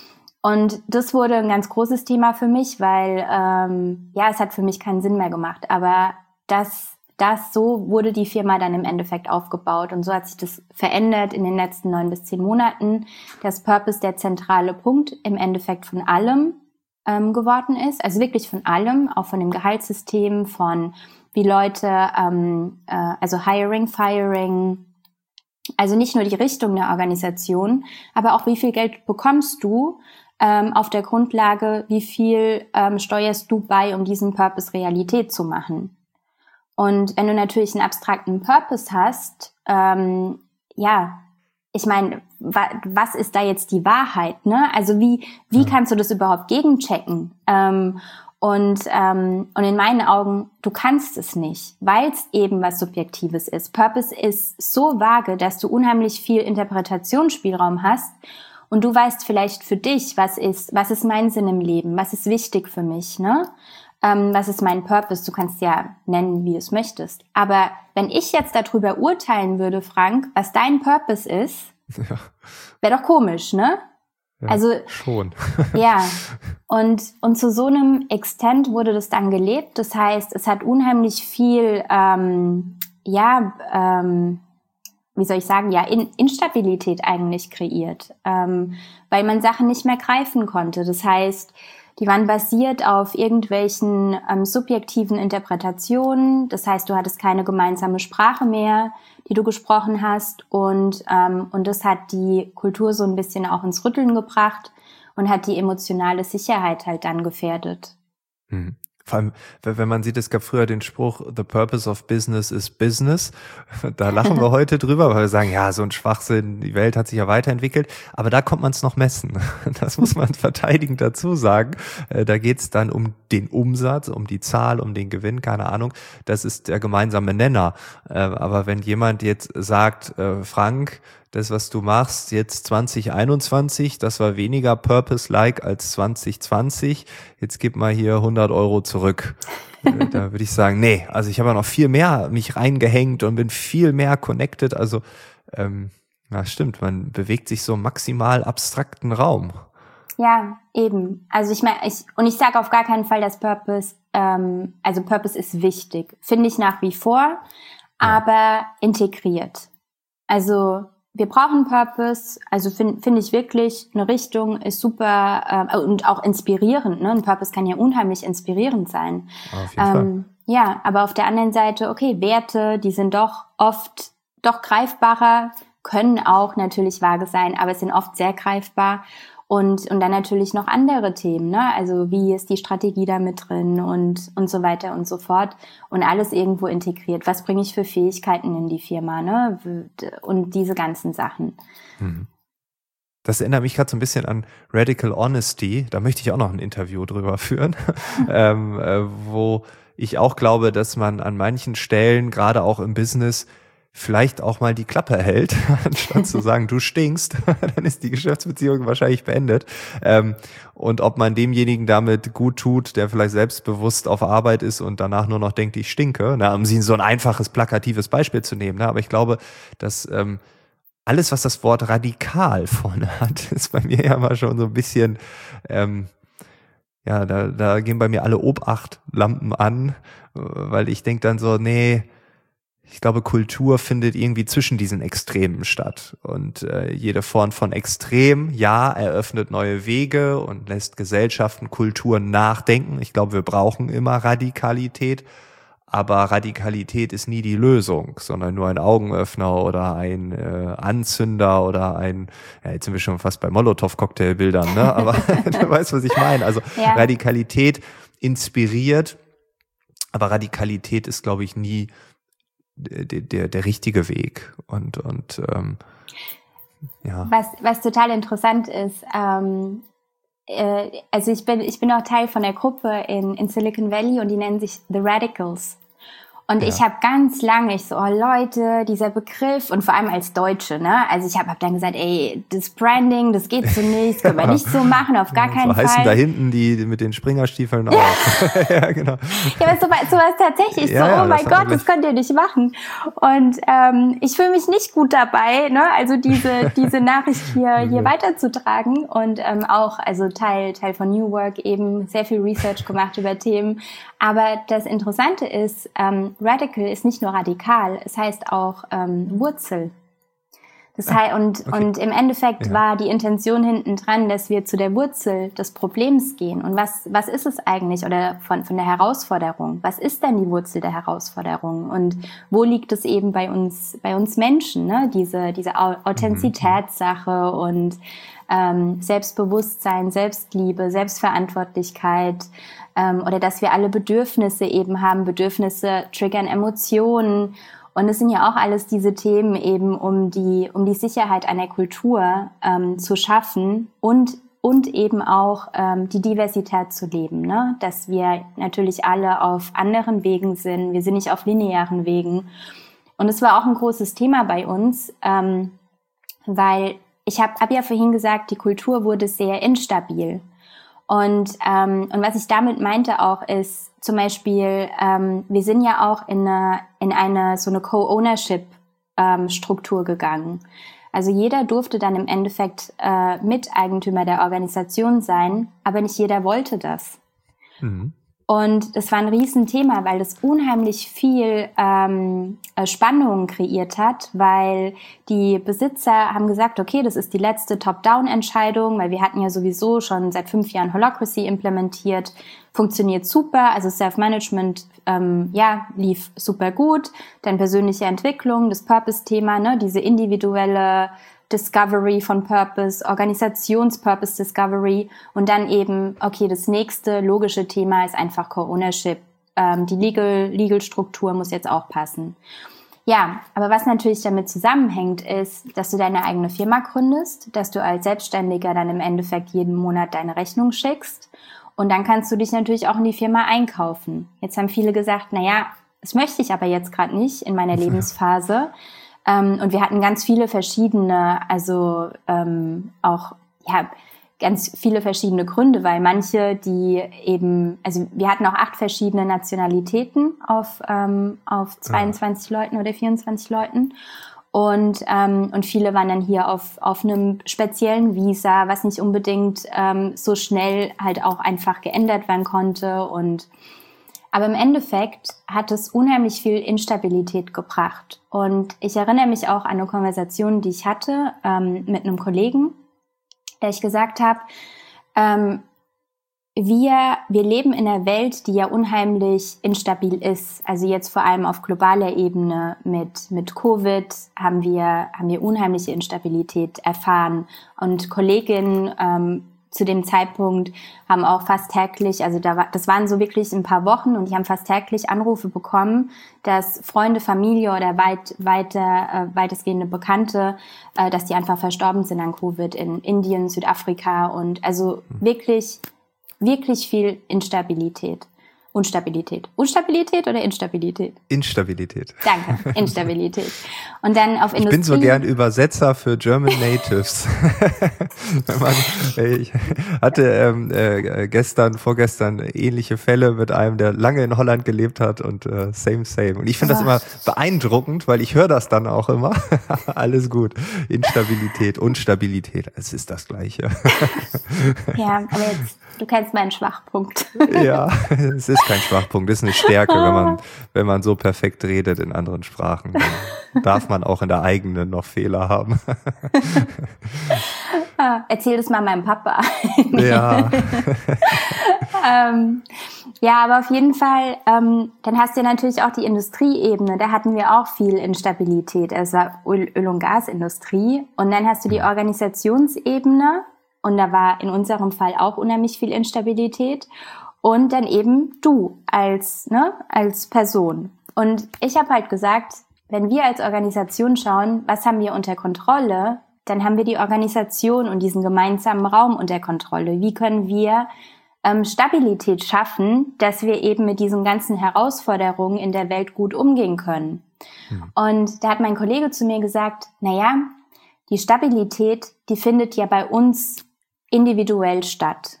und das wurde ein ganz großes Thema für mich, weil ähm, ja, es hat für mich keinen Sinn mehr gemacht. Aber das das so wurde die Firma dann im Endeffekt aufgebaut und so hat sich das verändert in den letzten neun bis zehn Monaten, dass Purpose der zentrale Punkt im Endeffekt von allem ähm, geworden ist, also wirklich von allem, auch von dem Gehaltssystem, von wie Leute, ähm, äh, also Hiring, Firing, also nicht nur die Richtung der Organisation, aber auch wie viel Geld bekommst du ähm, auf der Grundlage, wie viel ähm, steuerst du bei, um diesen Purpose Realität zu machen. Und wenn du natürlich einen abstrakten Purpose hast, ähm, ja, ich meine, wa- was ist da jetzt die Wahrheit, ne? Also wie wie ja. kannst du das überhaupt gegenchecken? Ähm, und ähm, und in meinen Augen, du kannst es nicht, weil es eben was Subjektives ist. Purpose ist so vage, dass du unheimlich viel Interpretationsspielraum hast und du weißt vielleicht für dich, was ist was ist mein Sinn im Leben, was ist wichtig für mich, ne? Ähm, was ist mein Purpose? Du kannst ja nennen, wie du es möchtest. Aber wenn ich jetzt darüber urteilen würde, Frank, was dein Purpose ist, ja. wäre doch komisch, ne? Ja, also schon. Ja. Und und zu so einem Extent wurde das dann gelebt. Das heißt, es hat unheimlich viel, ähm, ja, ähm, wie soll ich sagen, ja, In- Instabilität eigentlich kreiert, ähm, weil man Sachen nicht mehr greifen konnte. Das heißt, die waren basiert auf irgendwelchen ähm, subjektiven Interpretationen. Das heißt, du hattest keine gemeinsame Sprache mehr, die du gesprochen hast. Und ähm, und das hat die Kultur so ein bisschen auch ins Rütteln gebracht und hat die emotionale Sicherheit halt dann gefährdet. Mhm. Vor allem, wenn man sieht, es gab früher den Spruch, the purpose of business is business. Da lachen wir heute drüber, weil wir sagen, ja, so ein Schwachsinn, die Welt hat sich ja weiterentwickelt. Aber da kommt man es noch messen. Das muss man verteidigend dazu sagen. Da geht es dann um den Umsatz, um die Zahl, um den Gewinn, keine Ahnung. Das ist der gemeinsame Nenner. Aber wenn jemand jetzt sagt, Frank, das, was du machst, jetzt zwanzig einundzwanzig, das war weniger Purpose-like als zwanzig zwanzig. Jetzt gib mal hier hundert Euro zurück. Da würde ich sagen, nee, also ich habe ja noch viel mehr mich reingehängt und bin viel mehr connected. Also, ähm, ja, stimmt, man bewegt sich so im maximal abstrakten Raum. Ja, eben. Also ich meine, ich und ich sage auf gar keinen Fall, dass Purpose, ähm, also Purpose ist wichtig, finde ich nach wie vor, ja. aber integriert. Also wir brauchen Purpose, also finde find ich wirklich, eine Richtung ist super äh, und auch inspirierend. Ne? Ein Purpose kann ja unheimlich inspirierend sein. Auf jeden ähm, Fall. Ja, aber auf der anderen Seite, okay, Werte, die sind doch oft doch greifbarer, können auch natürlich vage sein, aber es sind oft sehr greifbar. Und und dann natürlich noch andere Themen, ne? Also wie ist die Strategie da mit drin und und so weiter und so fort und alles irgendwo integriert. Was bringe ich für Fähigkeiten in die Firma, ne? Und diese ganzen Sachen. Das erinnert mich gerade so ein bisschen an Radical Honesty. Da möchte ich auch noch ein Interview drüber führen, ähm, äh, wo ich auch glaube, dass man an manchen Stellen, gerade auch im Business, vielleicht auch mal die Klappe hält, anstatt zu sagen, du stinkst, dann ist die Geschäftsbeziehung wahrscheinlich beendet. Ähm, und ob man demjenigen damit gut tut, der vielleicht selbstbewusst auf Arbeit ist und danach nur noch denkt, ich stinke, na, um sie so ein einfaches, plakatives Beispiel zu nehmen. Ne? Aber ich glaube, dass ähm, alles, was das Wort radikal vorne hat, ist bei mir ja mal schon so ein bisschen, ähm, ja, da, da gehen bei mir alle Obachtlampen an, weil ich denke dann so, nee, ich glaube, Kultur findet irgendwie zwischen diesen Extremen statt. Und äh, jede Form von Extrem, ja, eröffnet neue Wege und lässt Gesellschaften, Kulturen nachdenken. Ich glaube, wir brauchen immer Radikalität. Aber Radikalität ist nie die Lösung, sondern nur ein Augenöffner oder ein äh, Anzünder oder ein, ja, jetzt sind wir schon fast bei Molotow-Cocktailbildern, ne? Aber du weißt, was ich meine. Also ja. Radikalität inspiriert, aber Radikalität ist, glaube ich, nie der, der, der richtige Weg. Und, und ähm, ja. Was, was total interessant ist, ähm, also ich bin ich bin auch Teil von der Gruppe in in Silicon Valley und die nennen sich The Radicals. Und ja. ich habe ganz lange, ich so, oh Leute, dieser Begriff und vor allem als Deutsche, ne? Also ich habe hab dann gesagt, ey, das Branding, das geht so nicht, das können wir nicht so machen, auf gar ja, keinen so Fall. So heißen da hinten die mit den Springerstiefeln auch. Ja, genau. Ja, aber sowas, sowas tatsächlich ja, so, ja, oh mein Gott, das könnt ihr nicht machen. Und ähm, ich fühle mich nicht gut dabei, ne? Also diese diese Nachricht hier hier weiterzutragen und ähm, auch also Teil Teil von New Work eben sehr viel Research gemacht über Themen. Aber das Interessante ist, ähm, Radical ist nicht nur radikal, es heißt auch ähm, Wurzel. Das heißt, und, okay. und im Endeffekt ja. war die Intention hinten dran, dass wir zu der Wurzel des Problems gehen. Und was, was ist es eigentlich oder von, von der Herausforderung? Was ist denn die Wurzel der Herausforderung? Und wo liegt es eben bei uns, bei uns Menschen, ne? Diese, diese Authentizitätssache und ähm, Selbstbewusstsein, Selbstliebe, Selbstverantwortlichkeit, ähm, oder dass wir alle Bedürfnisse eben haben. Bedürfnisse triggern Emotionen. Und es sind ja auch alles diese Themen eben, um die, um die Sicherheit einer Kultur ähm, zu schaffen und, und eben auch ähm, die Diversität zu leben, ne? Dass wir natürlich alle auf anderen Wegen sind. Wir sind nicht auf linearen Wegen. Und es war auch ein großes Thema bei uns, ähm, weil ich habe hab ja vorhin gesagt, die Kultur wurde sehr instabil. Und ähm, und was ich damit meinte auch ist zum Beispiel, ähm, wir sind ja auch in eine in eine so eine Co-Ownership-Struktur ähm, gegangen. Also jeder durfte dann im Endeffekt äh, Miteigentümer der Organisation sein, aber nicht jeder wollte das. Mhm. Und das war ein Riesenthema, weil das unheimlich viel ähm, Spannung kreiert hat, weil die Besitzer haben gesagt, okay, das ist die letzte Top-Down-Entscheidung, weil wir hatten ja sowieso schon seit fünf Jahren Holacracy implementiert, funktioniert super, also Self-Management ähm, ja lief super gut, dann persönliche Entwicklung, das Purpose-Thema, ne, diese individuelle Discovery von Purpose, Organisations-Purpose Discovery und dann eben, okay, das nächste logische Thema ist einfach Co-Ownership. Ähm, die Legal, Legal-Struktur muss jetzt auch passen. Ja, aber was natürlich damit zusammenhängt, ist, dass du deine eigene Firma gründest, dass du als Selbstständiger dann im Endeffekt jeden Monat deine Rechnung schickst und dann kannst du dich natürlich auch in die Firma einkaufen. Jetzt haben viele gesagt, na ja, das möchte ich aber jetzt gerade nicht in meiner Lebensphase. Um, und wir hatten ganz viele verschiedene, also ähm, auch ja ganz viele verschiedene Gründe, weil manche, die eben, also wir hatten auch acht verschiedene Nationalitäten auf ähm, auf zweiundzwanzig ja. Leuten oder vierundzwanzig Leuten und ähm, und viele waren dann hier auf auf einem speziellen Visa, was nicht unbedingt ähm, so schnell halt auch einfach geändert werden konnte und aber im Endeffekt hat es unheimlich viel Instabilität gebracht. Und ich erinnere mich auch an eine Konversation, die ich hatte ähm, mit einem Kollegen, der ich gesagt habe, ähm, wir, wir leben in einer Welt, die ja unheimlich instabil ist. Also jetzt vor allem auf globaler Ebene mit, mit Covid haben wir, haben wir unheimliche Instabilität erfahren. Und Kolleginnen ähm, zu dem Zeitpunkt haben auch fast täglich, also da war, das waren so wirklich ein paar Wochen und die haben fast täglich Anrufe bekommen, dass Freunde, Familie oder weit, weiter, äh, weitestgehende Bekannte, äh, dass die einfach verstorben sind an Covid in Indien, Südafrika und also wirklich, wirklich viel Instabilität. Unstabilität. Unstabilität oder Instabilität? Instabilität. Danke, Instabilität. Und dann auf Industrie. Ich bin so gern Übersetzer für German Natives. Ich hatte ähm, äh, gestern, vorgestern ähnliche Fälle mit einem, der lange in Holland gelebt hat und äh, same, same. Und ich finde das immer beeindruckend, weil ich höre das dann auch immer. Alles gut. Instabilität, Unstabilität, es ist das Gleiche. Ja, aber jetzt, du kennst meinen Schwachpunkt. Ja, es ist kein Schwachpunkt, das ist eine Stärke, wenn man, wenn man so perfekt redet in anderen Sprachen. Dann darf man auch in der eigenen noch Fehler haben. Erzähl das mal meinem Papa. Ja. ähm, ja, aber auf jeden Fall, ähm, dann hast du ja natürlich auch die Industrieebene. Da hatten wir auch viel Instabilität. Es war Öl-, Öl und Gasindustrie. Und dann hast du die Organisationsebene. Und da war in unserem Fall auch unheimlich viel Instabilität. Und dann eben du als, ne, als Person. Und ich habe halt gesagt, wenn wir als Organisation schauen, was haben wir unter Kontrolle, dann haben wir die Organisation und diesen gemeinsamen Raum unter Kontrolle. Wie können wir ähm, Stabilität schaffen, dass wir eben mit diesen ganzen Herausforderungen in der Welt gut umgehen können? Mhm. Und da hat mein Kollege zu mir gesagt, naja, die Stabilität, die findet ja bei uns individuell statt.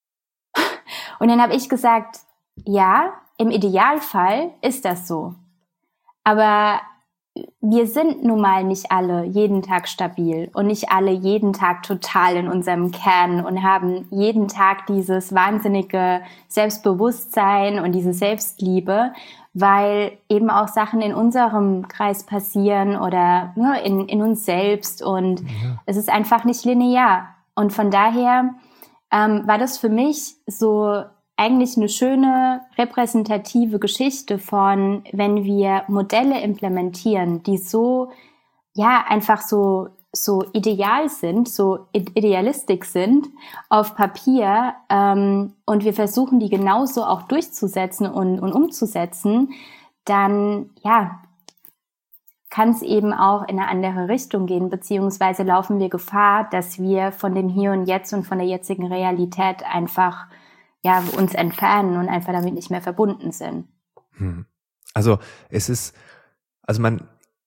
Und dann habe ich gesagt, ja, im Idealfall ist das so. Aber wir sind nun mal nicht alle jeden Tag stabil und nicht alle jeden Tag total in unserem Kern und haben jeden Tag dieses wahnsinnige Selbstbewusstsein und diese Selbstliebe, weil eben auch Sachen in unserem Kreis passieren oder ne, in, in uns selbst und ja. Es ist einfach nicht linear. Und von daher ähm, war das für mich so eigentlich eine schöne repräsentative Geschichte von, wenn wir Modelle implementieren, die so, ja, einfach so, so ideal sind, so idealistisch sind auf Papier, ähm, und wir versuchen, die genauso auch durchzusetzen und, und umzusetzen, dann, ja, kann es eben auch in eine andere Richtung gehen, beziehungsweise laufen wir Gefahr, dass wir von dem Hier und Jetzt und von der jetzigen Realität einfach ja, uns entfernen und einfach damit nicht mehr verbunden sind. Hm. Also es ist, also man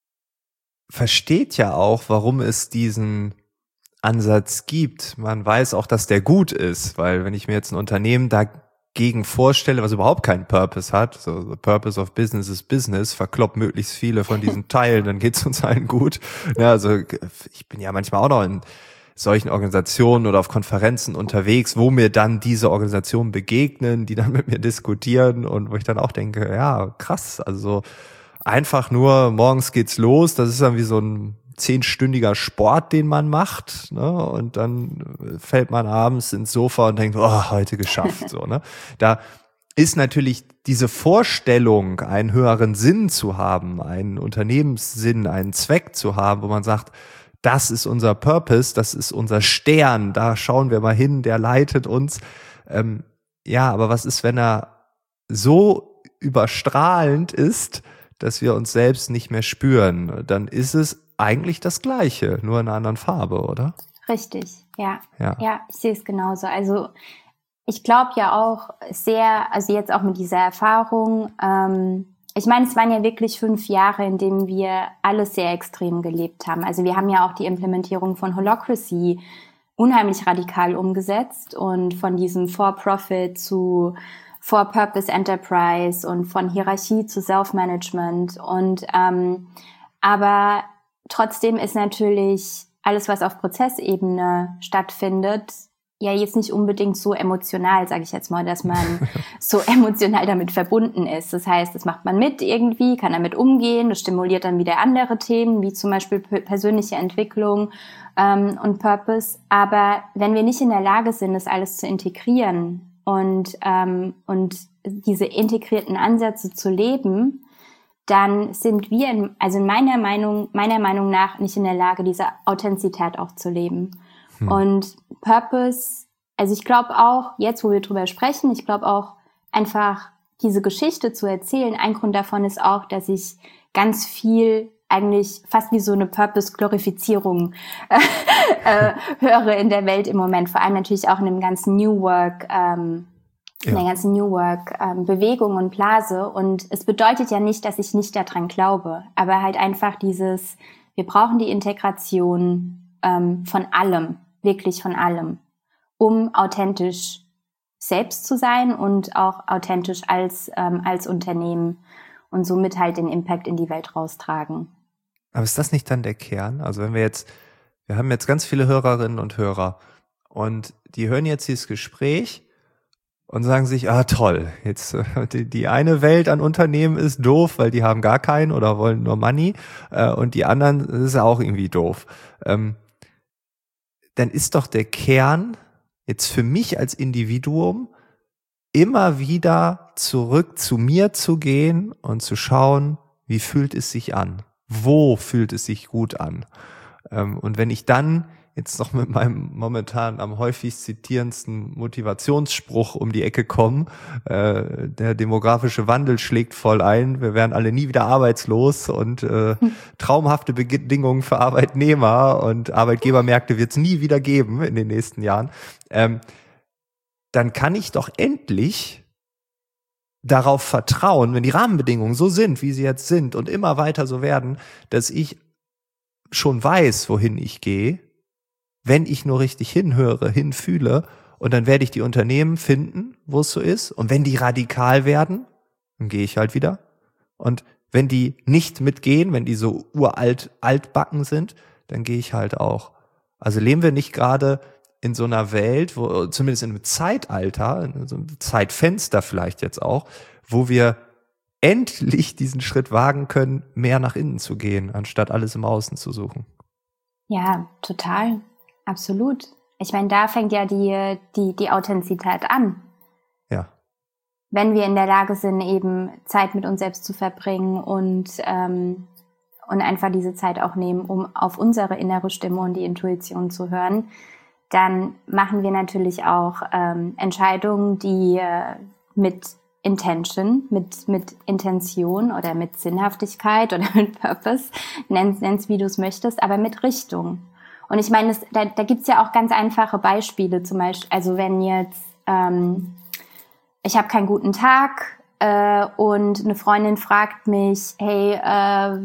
versteht ja auch, warum es diesen Ansatz gibt. Man weiß auch, dass der gut ist, weil wenn ich mir jetzt ein Unternehmen dagegen vorstelle, was überhaupt keinen Purpose hat, so the purpose of business is business, verkloppt möglichst viele von diesen Teilen, dann geht's uns allen gut. Ja, also ich bin ja manchmal auch noch in solchen Organisationen oder auf Konferenzen unterwegs, wo mir dann diese Organisationen begegnen, die dann mit mir diskutieren und wo ich dann auch denke, ja, krass, also einfach nur morgens geht's los, das ist dann wie so ein zehnstündiger Sport, den man macht, ne? Und dann fällt man abends ins Sofa und denkt, oh, heute geschafft, so, ne? Da ist natürlich diese Vorstellung, einen höheren Sinn zu haben, einen Unternehmenssinn, einen Zweck zu haben, wo man sagt, das ist unser Purpose, das ist unser Stern, da schauen wir mal hin, der leitet uns. Ähm, ja, aber was ist, wenn er so überstrahlend ist, dass wir uns selbst nicht mehr spüren? Dann ist es eigentlich das Gleiche, nur in einer anderen Farbe, oder? Richtig, ja. Ja, ja ich sehe es genauso. Also ich glaube ja auch sehr, also jetzt auch mit dieser Erfahrung, ähm, ich meine, es waren ja wirklich fünf Jahre, in denen wir alles sehr extrem gelebt haben. Also wir haben ja auch die Implementierung von Holacracy unheimlich radikal umgesetzt und von diesem For-Profit zu For-Purpose Enterprise und von Hierarchie zu Self-Management. Und ähm, aber trotzdem ist natürlich alles, was auf Prozessebene stattfindet, ja jetzt nicht unbedingt so emotional, sage ich jetzt mal, dass man so emotional damit verbunden ist. Das heißt, das macht man mit irgendwie, kann damit umgehen, das stimuliert dann wieder andere Themen, wie zum Beispiel persönliche Entwicklung ähm, und Purpose. Aber wenn wir nicht in der Lage sind, das alles zu integrieren und ähm, und diese integrierten Ansätze zu leben, dann sind wir, in, also in meiner Meinung, meiner Meinung nach nicht in der Lage, diese Authentizität auch zu leben. Hm. Und Purpose, also ich glaube auch, jetzt wo wir drüber sprechen, ich glaube auch einfach diese Geschichte zu erzählen, ein Grund davon ist auch, dass ich ganz viel eigentlich fast wie so eine Purpose-Glorifizierung äh, höre in der Welt im Moment, vor allem natürlich auch in dem ganzen New Work, ähm, ja. in der ganzen New Work ähm, Bewegung und Blase. Und es bedeutet ja nicht, dass ich nicht daran glaube, aber halt einfach dieses, wir brauchen die Integration ähm, von allem, wirklich von allem, um authentisch selbst zu sein und auch authentisch als ähm, als Unternehmen und somit halt den Impact in die Welt raustragen. Aber ist das nicht dann der Kern? Also wenn wir jetzt, wir haben jetzt ganz viele Hörerinnen und Hörer und die hören jetzt dieses Gespräch und sagen sich, ah toll, jetzt äh, die, die eine Welt an Unternehmen ist doof, weil die haben gar keinen oder wollen nur Money, äh, und die anderen ist ja auch irgendwie doof. Ähm, dann ist doch der Kern jetzt für mich als Individuum immer wieder zurück zu mir zu gehen und zu schauen, wie fühlt es sich an? Wo fühlt es sich gut an? Ähm, und wenn ich dann jetzt noch mit meinem momentan am häufigst zitierendsten Motivationsspruch um die Ecke komme, äh, der demografische Wandel schlägt voll ein, wir werden alle nie wieder arbeitslos und äh, traumhafte Bedingungen für Arbeitnehmer und Arbeitgebermärkte wird es nie wieder geben in den nächsten Jahren, ähm, dann kann ich doch endlich darauf vertrauen, wenn die Rahmenbedingungen so sind, wie sie jetzt sind und immer weiter so werden, dass ich schon weiß, wohin ich gehe, wenn ich nur richtig hinhöre, hinfühle, und dann werde ich die Unternehmen finden, wo es so ist. Und wenn die radikal werden, dann gehe ich halt wieder. Und wenn die nicht mitgehen, wenn die so uralt, altbacken sind, dann gehe ich halt auch. Also leben wir nicht gerade in so einer Welt, wo zumindest in einem Zeitalter, in so einem Zeitfenster vielleicht jetzt auch, wo wir endlich diesen Schritt wagen können, mehr nach innen zu gehen, anstatt alles im Außen zu suchen. Ja, total. Absolut. Ich meine, da fängt ja die, die, die Authentizität an. Ja. Wenn wir in der Lage sind, eben Zeit mit uns selbst zu verbringen und, ähm, und einfach diese Zeit auch nehmen, um auf unsere innere Stimme und die Intuition zu hören, dann machen wir natürlich auch ähm, Entscheidungen, die äh, mit Intention, mit, mit Intention oder mit Sinnhaftigkeit oder mit Purpose, nenn's, nenn's wie du es möchtest, aber mit Richtung. Und ich meine, das, da, da gibt's ja auch ganz einfache Beispiele, zum Beispiel, also wenn jetzt, ähm, ich habe keinen guten Tag äh, und eine Freundin fragt mich, hey, äh,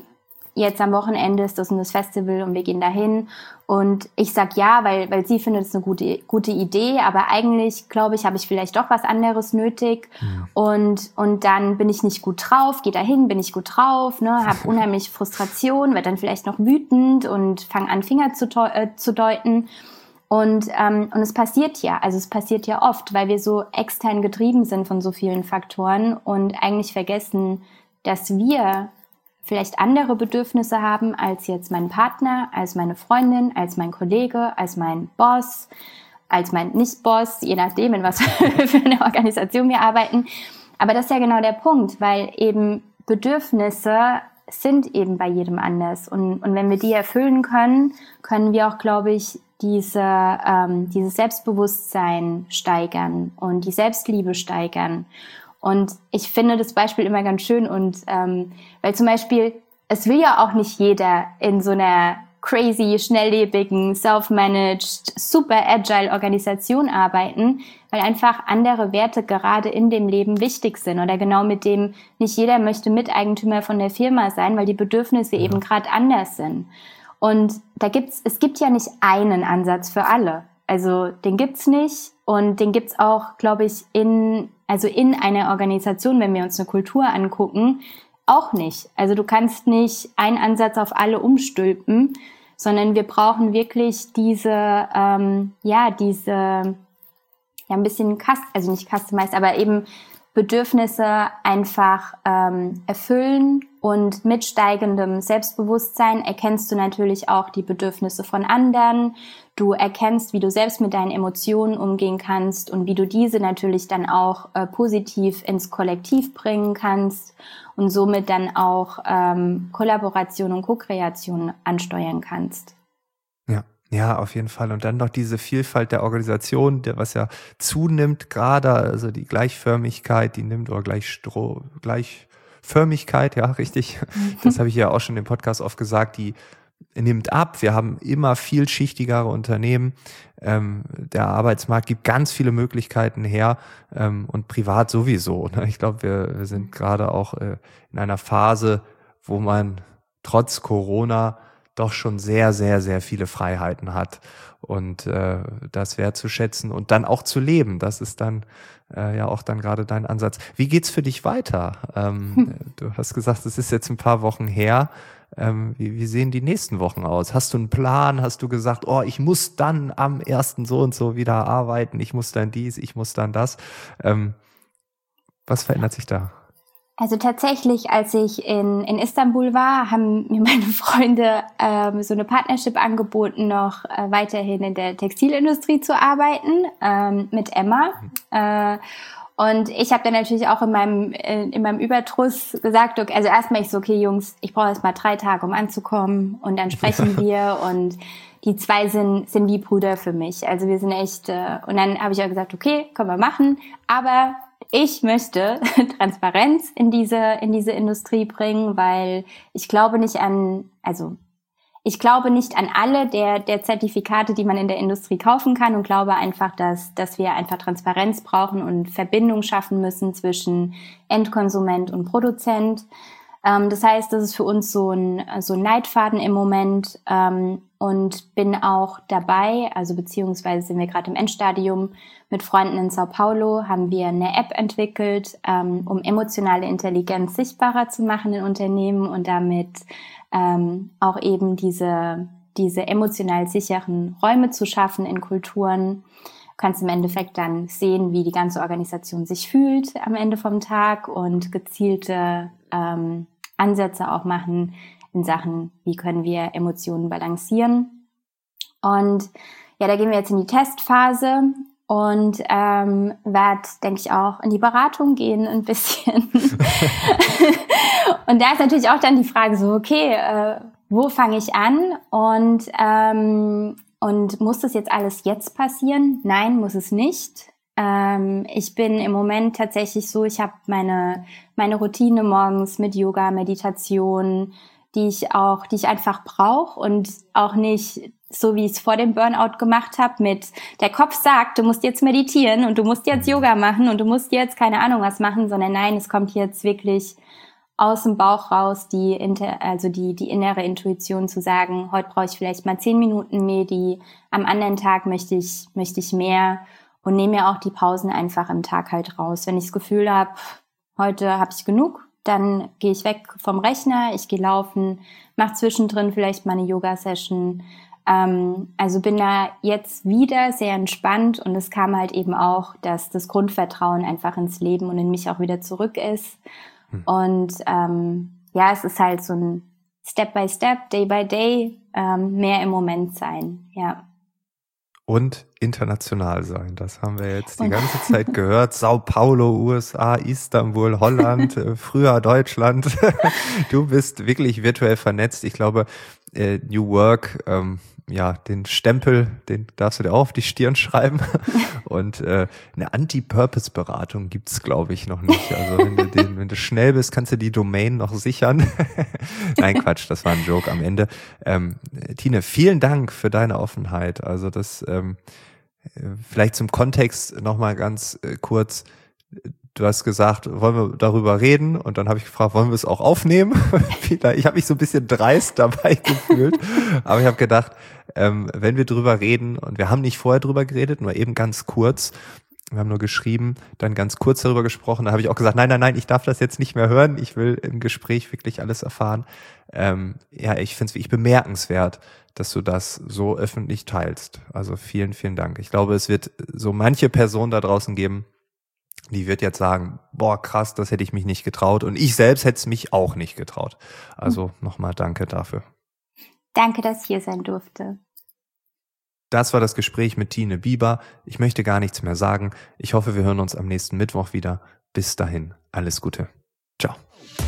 jetzt am Wochenende ist das und das Festival und wir gehen dahin, und ich sag ja, weil weil sie findet es eine gute gute Idee, aber eigentlich glaube ich, habe ich vielleicht doch was anderes nötig, mhm. und und dann bin ich nicht gut drauf, gehe dahin, bin ich gut drauf, ne, habe unheimlich Frustration, werde dann vielleicht noch wütend und fange an, Finger zu äh, zu deuten, und ähm, und es passiert ja, also es passiert ja oft, weil wir so extern getrieben sind von so vielen Faktoren und eigentlich vergessen, dass wir vielleicht andere Bedürfnisse haben als jetzt mein Partner, als meine Freundin, als mein Kollege, als mein Boss, als mein Nicht-Boss, je nachdem, in was für eine Organisation wir arbeiten. Aber das ist ja genau der Punkt, weil eben Bedürfnisse sind eben bei jedem anders. Und, und wenn wir die erfüllen können, können wir auch, glaube ich, diese, ähm, dieses Selbstbewusstsein steigern und die Selbstliebe steigern. Und ich finde das Beispiel immer ganz schön, und ähm, weil zum Beispiel, es will ja auch nicht jeder in so einer crazy, schnelllebigen, self-managed, super agile Organisation arbeiten, weil einfach andere Werte gerade in dem Leben wichtig sind, oder genau mit dem, nicht jeder möchte Miteigentümer von der Firma sein, weil die Bedürfnisse eben gerade anders sind. Und da gibt's, es gibt ja nicht einen Ansatz für alle. Also den gibt's nicht, und den gibt's auch, glaube ich, in also in einer Organisation, wenn wir uns eine Kultur angucken, auch nicht. Also du kannst nicht einen Ansatz auf alle umstülpen, sondern wir brauchen wirklich diese, ähm, ja, diese, ja, ein bisschen, cust- also nicht customized, aber eben Bedürfnisse einfach ähm, erfüllen, und mit steigendem Selbstbewusstsein erkennst du natürlich auch die Bedürfnisse von anderen. Du erkennst, wie du selbst mit deinen Emotionen umgehen kannst und wie du diese natürlich dann auch äh, positiv ins Kollektiv bringen kannst und somit dann auch ähm, Kollaboration und Co-Kreation ansteuern kannst. Ja. Ja, auf jeden Fall. Und dann noch diese Vielfalt der Organisation, der was ja zunimmt gerade, also die Gleichförmigkeit, die nimmt, oder Gleichstro, Gleichförmigkeit, ja, richtig. Das habe ich ja auch schon im Podcast oft gesagt, die nimmt ab. Wir haben immer vielschichtigere Unternehmen. Ähm, der Arbeitsmarkt gibt ganz viele Möglichkeiten her, ähm, und privat sowieso. Ne? Ich glaube, wir, wir sind gerade auch äh, in einer Phase, wo man trotz Corona doch schon sehr, sehr, sehr viele Freiheiten hat, und äh, das wertzuschätzen und dann auch zu leben, das ist dann äh, ja auch dann gerade dein Ansatz. Wie geht's für dich weiter? Ähm, hm. Du hast gesagt, es ist jetzt ein paar Wochen her. Ähm, wie, wie sehen die nächsten Wochen aus? Hast du einen Plan? Hast du gesagt, oh, ich muss dann am ersten so und so wieder arbeiten, ich muss dann dies, ich muss dann das? Ähm, was verändert sich da? Also tatsächlich, als ich in, in Istanbul war, haben mir meine Freunde ähm, so eine Partnership angeboten, noch äh, weiterhin in der Textilindustrie zu arbeiten, ähm, mit Emma. Äh, und ich habe dann natürlich auch in meinem in, in meinem Überdruss gesagt, okay, also erstmal ich so, okay Jungs, ich brauche erst mal drei Tage, um anzukommen, und dann sprechen wir, und die zwei sind sind wie Brüder für mich. Also wir sind echt, äh, und dann habe ich auch gesagt, okay, können wir machen, aber ich möchte Transparenz in diese, in diese Industrie bringen, weil ich glaube nicht an, also, ich glaube nicht an alle der, der Zertifikate, die man in der Industrie kaufen kann, und glaube einfach, dass, dass wir einfach Transparenz brauchen und Verbindung schaffen müssen zwischen Endkonsument und Produzent. Ähm, das heißt, das ist für uns so ein, so ein Leitfaden im Moment, ähm, und bin auch dabei, also beziehungsweise sind wir gerade im Endstadium mit Freunden in Sao Paulo, haben wir eine App entwickelt, ähm, um emotionale Intelligenz sichtbarer zu machen in Unternehmen und damit ähm, auch eben diese, diese emotional sicheren Räume zu schaffen in Kulturen. Du kannst im Endeffekt dann sehen, wie die ganze Organisation sich fühlt am Ende vom Tag, und gezielte ähm, Ansätze auch machen in Sachen, wie können wir Emotionen balancieren. Und ja, da gehen wir jetzt in die Testphase und ähm, werde, denke ich, auch in die Beratung gehen ein bisschen. Und da ist natürlich auch dann die Frage so, okay, äh, wo fange ich an? Und ähm, und muss das jetzt alles jetzt passieren? Nein, muss es nicht. Ähm, ich bin im Moment tatsächlich so, ich habe meine meine Routine morgens mit Yoga, Meditation, die ich auch, die ich einfach brauche, und auch nicht so, wie ich es vor dem Burnout gemacht habe, mit der Kopf sagt, du musst jetzt meditieren und du musst jetzt Yoga machen und du musst jetzt keine Ahnung was machen, sondern nein, es kommt jetzt wirklich aus dem Bauch raus, die inter, also die die innere Intuition zu sagen, heute brauche ich vielleicht mal zehn Minuten Medi, am anderen Tag möchte ich möchte ich mehr, und nehme mir auch die Pausen einfach im Tag halt raus. Wenn ich das Gefühl habe, heute habe ich genug, dann gehe ich weg vom Rechner, ich gehe laufen, mache zwischendrin vielleicht mal eine Yoga-Session. Ähm, also bin da jetzt wieder sehr entspannt, und es kam halt eben auch, dass das Grundvertrauen einfach ins Leben und in mich auch wieder zurück ist. Hm. Und ähm, ja, es ist halt so ein Step by Step, Day by Day, ähm, mehr im Moment sein, ja. Und international sein. Das haben wir jetzt die ganze Zeit gehört. Sao Paulo, U S A, Istanbul, Holland, früher Deutschland. Du bist wirklich virtuell vernetzt. Ich glaube, New Work, ähm, ja, den Stempel, den darfst du dir auch auf die Stirn schreiben. Und äh, eine Anti-Purpose-Beratung gibt's, glaube ich, noch nicht. Also wenn du, den, wenn du schnell bist, kannst du die Domain noch sichern. Nein, Quatsch, das war ein Joke am Ende. Ähm, Tine, vielen Dank für deine Offenheit. Also das ähm, vielleicht zum Kontext nochmal ganz äh, kurz. Du hast gesagt, wollen wir darüber reden? Und dann habe ich gefragt, wollen wir es auch aufnehmen? Ich habe mich so ein bisschen dreist dabei gefühlt. Aber ich habe gedacht, ähm, wenn wir drüber reden, und wir haben nicht vorher drüber geredet, nur eben ganz kurz, wir haben nur geschrieben, dann ganz kurz darüber gesprochen, da habe ich auch gesagt, nein, nein, nein, ich darf das jetzt nicht mehr hören, ich will im Gespräch wirklich alles erfahren. Ähm, ja, ich finde es wirklich bemerkenswert, dass du das so öffentlich teilst. Also vielen, vielen Dank. Ich glaube, es wird so manche Person da draußen geben, die wird jetzt sagen, boah, krass, das hätte ich mich nicht getraut. Und ich selbst hätte es mich auch nicht getraut. Also nochmal danke dafür. Danke, dass ich hier sein durfte. Das war das Gespräch mit Tine Bieber. Ich möchte gar nichts mehr sagen. Ich hoffe, wir hören uns am nächsten Mittwoch wieder. Bis dahin, alles Gute. Ciao.